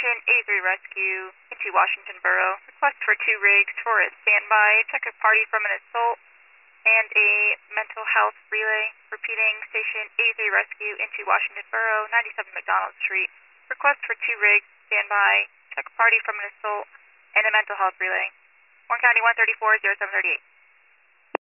Station A3 Rescue into Washington Borough. Request for 2 rigs for a standby. Check a party from an assault and a mental health relay. Repeating, Station A3 Rescue into Washington Borough, 97 McDonald Street. Request for 2 rigs, standby. Check a party from an assault and a mental health relay. Warren County 134, 0738.